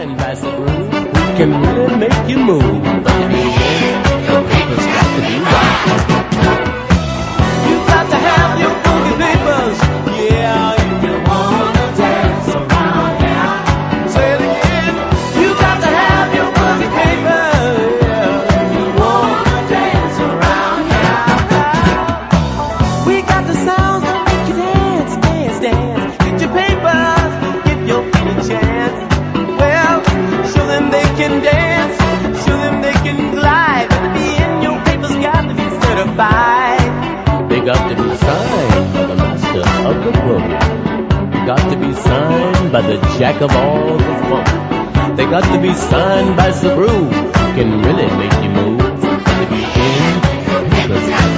signed by Subaru who can really make you move. But to be in, your papers got to be right. You got to have your boogie papers, yeah, if you wanna dance around here. Say it again. You got to have your boogie papers, yeah, if you wanna dance around here. We got the sounds that make you dance, dance, dance. Get your papers, give your feet a chance. Well, show them they can dance, show them they can glide. Got to be in your papers, got to be certified. They got to be signed by the master of the program. You got to be signed by the jack of all the funk. They got to be signed by Subaru, who can really make you move. Got to be in, papers got